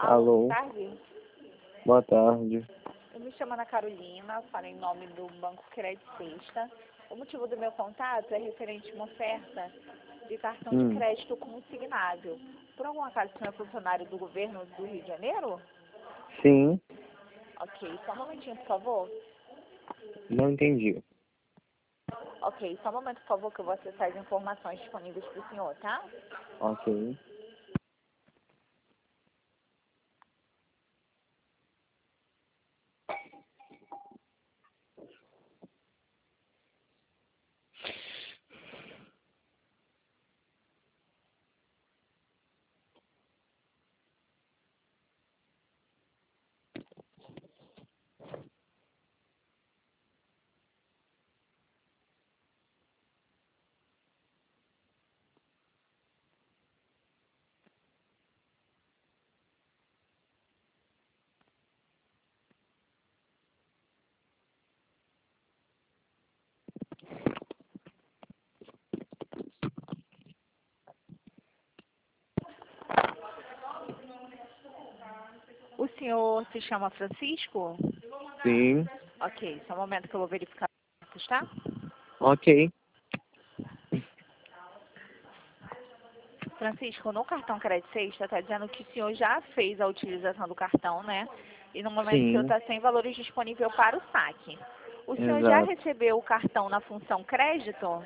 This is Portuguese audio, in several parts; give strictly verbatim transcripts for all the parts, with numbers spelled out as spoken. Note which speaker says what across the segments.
Speaker 1: Alô, boa
Speaker 2: Alô,
Speaker 1: tarde.
Speaker 2: boa tarde.
Speaker 1: Eu me chamo Ana Carolina, falo em nome do Banco Crédito Sexta. O motivo do meu contato é referente a uma oferta de cartão de
Speaker 2: Hum,
Speaker 1: crédito consignável. Por algum acaso, o senhor é funcionário do governo do Rio de Janeiro?
Speaker 2: sim,
Speaker 1: Ok, só um momentinho, por favor.
Speaker 2: não entendi.
Speaker 1: Ok, só um momento, por favor, que eu vou acessar as informações disponíveis para o senhor, tá?
Speaker 2: Ok.
Speaker 1: O senhor se chama Francisco?
Speaker 2: Sim,
Speaker 1: Ok, só um momento que eu vou verificar os dados, tá?
Speaker 2: ok.
Speaker 1: Francisco, no cartão Crédito Sexta está dizendo que o senhor já fez a utilização do cartão, né? E no momento o senhor
Speaker 2: Sim,
Speaker 1: está sem valores disponível para o saque. O senhor já
Speaker 2: exato.
Speaker 1: recebeu o cartão na função crédito?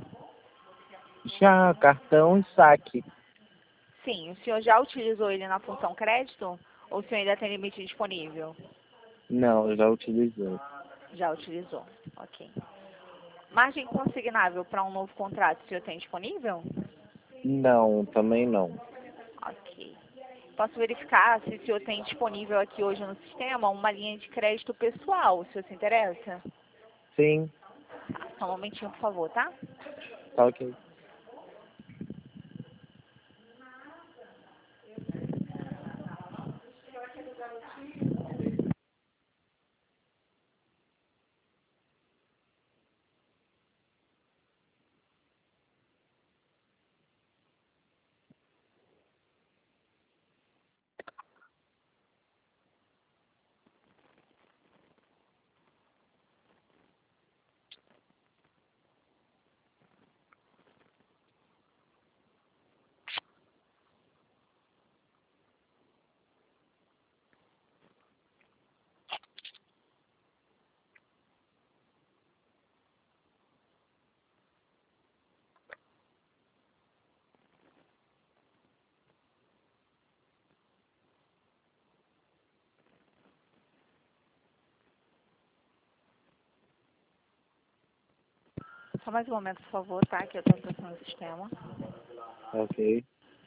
Speaker 2: Já, cartão e saque.
Speaker 1: Sim, o senhor já utilizou ele na função crédito? Ou o senhor ainda tem limite disponível?
Speaker 2: Não, eu já utilizei.
Speaker 1: Já utilizou, ok. Margem consignável para um novo contrato, o senhor tem disponível?
Speaker 2: Não, também não.
Speaker 1: Ok. Posso verificar se o senhor tem disponível aqui hoje no sistema uma linha de crédito pessoal, o senhor se interessa?
Speaker 2: Sim,
Speaker 1: Tá, só um momentinho, por favor, tá?
Speaker 2: tá ok.
Speaker 1: Só mais um momento, por favor, tá? Que eu estou acessando o sistema.
Speaker 2: Ok.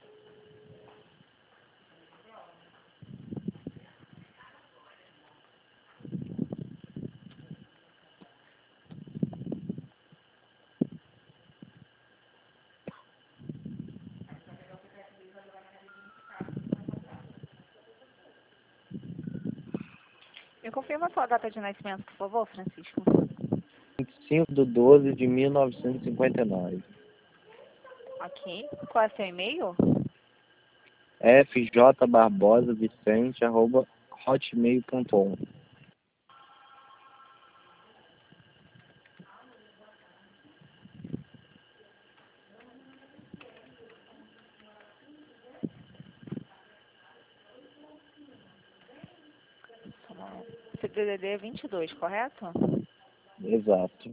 Speaker 1: Me confirma a sua data de nascimento, por favor, Francisco.
Speaker 2: vinte e cinco de doze de mil novecentos e cinquenta e nove.
Speaker 1: Ok. Qual é seu e-mail?
Speaker 2: F J Barbosa Vicente, arroba hotmail ponto com.
Speaker 1: C D D vinte e dois, correto?
Speaker 2: Exato.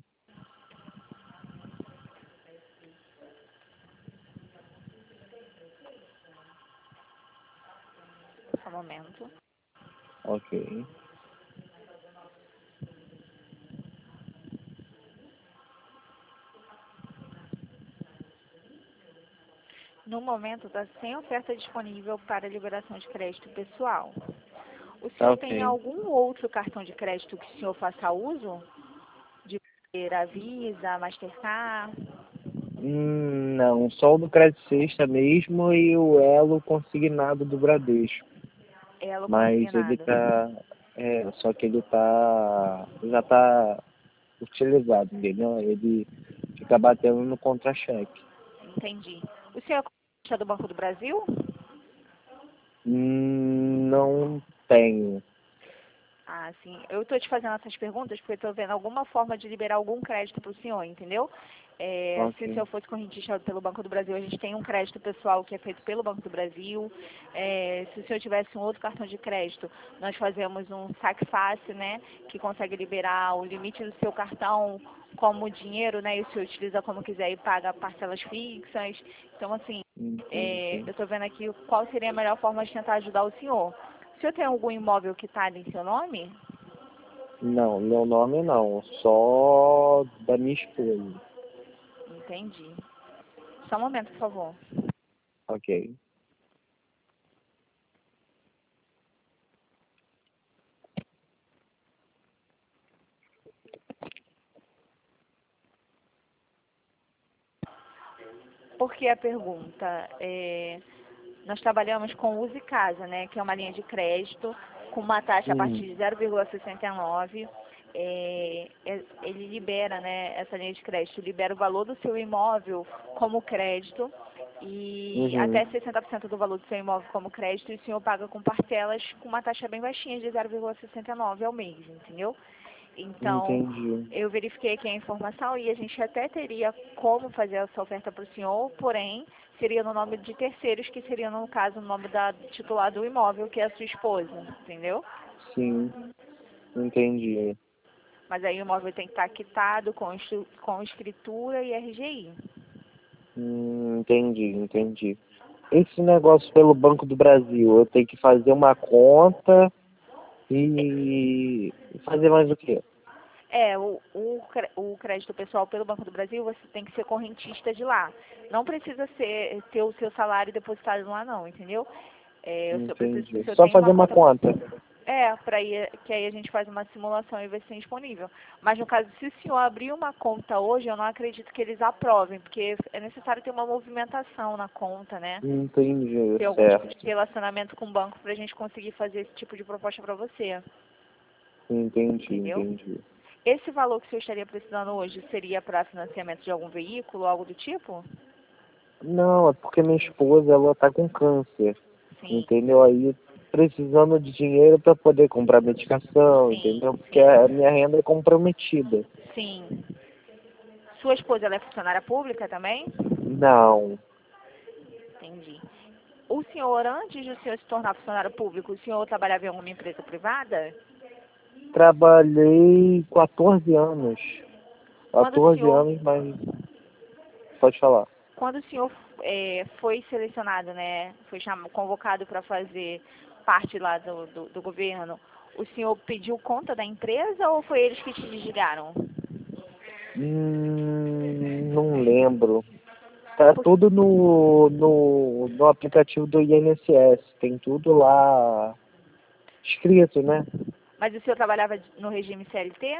Speaker 1: Só um momento.
Speaker 2: Ok.
Speaker 1: No momento, está sem oferta disponível para liberação de crédito pessoal. O
Speaker 2: Tá
Speaker 1: senhor tem
Speaker 2: ok.
Speaker 1: algum outro cartão de crédito que o senhor faça uso? De a Visa, Mastercard?
Speaker 2: Hum, não, só o do Crédito Sexta mesmo e o Elo consignado do Bradesco.
Speaker 1: Elo
Speaker 2: Mas ele
Speaker 1: consignado.
Speaker 2: tá. É, só que ele tá. Já tá utilizado, entendeu? Ele fica batendo no contra-cheque.
Speaker 1: Entendi. O senhor é do Banco do Brasil?
Speaker 2: Hum, não tenho.
Speaker 1: Ah, sim. Eu estou te fazendo essas perguntas porque estou vendo alguma forma de liberar algum crédito para o senhor, entendeu? É, se o
Speaker 2: Ok.
Speaker 1: senhor fosse correntista pelo Banco do Brasil, a gente tem um crédito pessoal que é feito pelo Banco do Brasil. É, se o senhor tivesse um outro cartão de crédito, nós fazemos um saque fácil, né? Que consegue liberar o limite do seu cartão como dinheiro, né? E o senhor utiliza como quiser e paga parcelas fixas. Então, assim, é,
Speaker 2: Entendi.
Speaker 1: eu estou vendo aqui qual seria a melhor forma de tentar ajudar o senhor. O senhor tem algum imóvel quitado em seu nome?
Speaker 2: Não, meu nome não, só da minha esposa.
Speaker 1: Entendi. Só um momento, por favor.
Speaker 2: Ok.
Speaker 1: Por que a pergunta? É, nós trabalhamos com Use Casa, né, que é uma linha de crédito com uma taxa a partir
Speaker 2: Hum,
Speaker 1: de zero vírgula sessenta e nove. É, é, ele libera, né, essa linha de crédito, libera o valor do seu imóvel como crédito e
Speaker 2: uhum,
Speaker 1: até sessenta por cento do valor do seu imóvel como crédito e o senhor paga com parcelas com uma taxa bem baixinha de zero vírgula sessenta e nove ao mês, entendeu? Então,
Speaker 2: entendi.
Speaker 1: eu verifiquei aqui a informação e a gente até teria como fazer essa oferta para o senhor, porém, seria no nome de terceiros, que seria, no caso, o nome da titular do imóvel, que é a sua esposa, entendeu?
Speaker 2: Sim, entendi.
Speaker 1: Mas aí o imóvel tem que estar quitado com, estru- com escritura e R G I.
Speaker 2: Hum, entendi, entendi. Esse negócio pelo Banco do Brasil, eu tenho que fazer uma conta e fazer mais o quê?
Speaker 1: É, o, o, cre- o crédito pessoal pelo Banco do Brasil, você tem que ser correntista de lá. Não precisa ser, ter o seu salário depositado lá não, entendeu? É, o senhor precisa que o
Speaker 2: Entendi.
Speaker 1: senhor
Speaker 2: Só
Speaker 1: tenha
Speaker 2: fazer
Speaker 1: uma
Speaker 2: uma
Speaker 1: conta.
Speaker 2: conta.
Speaker 1: É, para ir, que aí a gente faz uma simulação e vê se tem disponível. Mas no caso, se o senhor abrir uma conta hoje, eu não acredito que eles aprovem, porque é necessário ter uma movimentação na conta, né?
Speaker 2: Entendi,
Speaker 1: Ter algum tipo de
Speaker 2: certo.
Speaker 1: relacionamento com o banco para a gente conseguir fazer esse tipo de proposta para você,
Speaker 2: Entendi,
Speaker 1: entendeu?
Speaker 2: entendi.
Speaker 1: Esse valor que o senhor estaria precisando hoje seria para financiamento de algum veículo, algo do tipo?
Speaker 2: Não, é porque minha esposa, ela tá com câncer,
Speaker 1: Sim,
Speaker 2: entendeu? Aí precisando de dinheiro para poder comprar medicação,
Speaker 1: sim,
Speaker 2: entendeu? Porque
Speaker 1: sim,
Speaker 2: a minha renda é comprometida.
Speaker 1: sim. Sua esposa, ela é funcionária pública também?
Speaker 2: Não,
Speaker 1: Entendi. O senhor, antes de o senhor se tornar funcionário público, o senhor trabalhava em alguma empresa privada?
Speaker 2: trabalhei quatorze anos.
Speaker 1: Quando o
Speaker 2: quatorze
Speaker 1: senhor,
Speaker 2: anos, mas pode falar.
Speaker 1: quando o senhor é, foi selecionado, né, foi cham... convocado para fazer parte lá do, do, do governo, o senhor pediu conta da empresa ou foi eles que te desligaram?
Speaker 2: Hum, não lembro. Tá
Speaker 1: Por-
Speaker 2: tudo no, no, no aplicativo do I N S S. Tem tudo lá escrito, né?
Speaker 1: Mas o senhor trabalhava no regime C L T?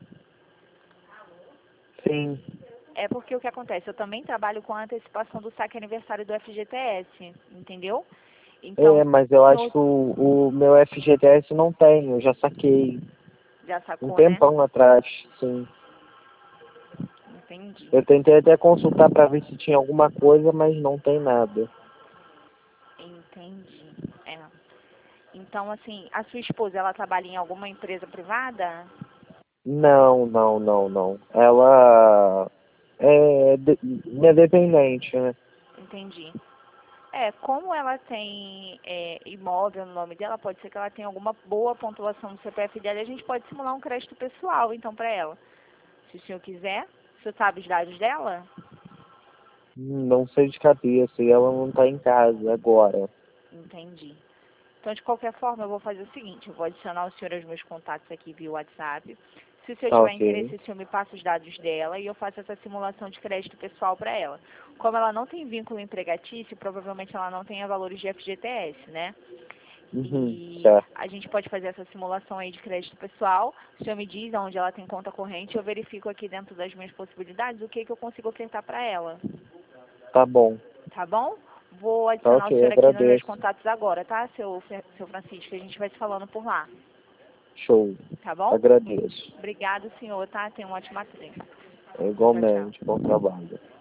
Speaker 2: Sim.
Speaker 1: É porque o que acontece? Eu também trabalho com a antecipação do saque aniversário do F G T S, entendeu? Então,
Speaker 2: É, mas eu
Speaker 1: o
Speaker 2: acho
Speaker 1: senhor
Speaker 2: que o, o meu F G T S não tem, eu já saquei.
Speaker 1: já
Speaker 2: Um
Speaker 1: sacou, né?
Speaker 2: tempão atrás, sim.
Speaker 1: Entendi.
Speaker 2: Eu tentei até consultar para ver se tinha alguma coisa, mas não tem nada.
Speaker 1: Entendi. É. Então, assim, a sua esposa, ela trabalha em alguma empresa privada?
Speaker 2: Não, não, não, não. Ela é de, minha dependente, né?
Speaker 1: Entendi. É, como ela tem é, imóvel no nome dela, pode ser que ela tenha alguma boa pontuação no C P F dela e a gente pode simular um crédito pessoal, então, para ela. Se o senhor quiser, o senhor sabe os dados dela?
Speaker 2: Não sei de cabeça, e ela não tá em casa agora.
Speaker 1: Entendi. Então, de qualquer forma, eu vou fazer o seguinte, eu vou adicionar o senhor aos meus contatos aqui via WhatsApp. Se o senhor
Speaker 2: Tá
Speaker 1: tiver
Speaker 2: ok.
Speaker 1: interesse, o senhor me passa os dados dela e eu faço essa simulação de crédito pessoal para ela. Como ela não tem vínculo empregatício, provavelmente ela não tenha valores de F G T S, né?
Speaker 2: Uhum,
Speaker 1: E
Speaker 2: certo.
Speaker 1: a gente pode fazer essa simulação aí de crédito pessoal. O senhor me diz onde ela tem conta corrente, eu verifico aqui dentro das minhas possibilidades o que, que eu consigo ofertar para ela.
Speaker 2: Tá bom.
Speaker 1: Tá bom? Vou
Speaker 2: Tá
Speaker 1: adicionar o
Speaker 2: ok,
Speaker 1: senhor aqui nos meus
Speaker 2: agradeço.
Speaker 1: contatos agora, tá, seu, seu Francisco? A gente vai se falando por lá,
Speaker 2: Show.
Speaker 1: tá bom?
Speaker 2: Agradeço.
Speaker 1: Obrigado, senhor, tá? Tenha uma ótima tarde. Tchau, tchau.
Speaker 2: Igualmente, bom trabalho.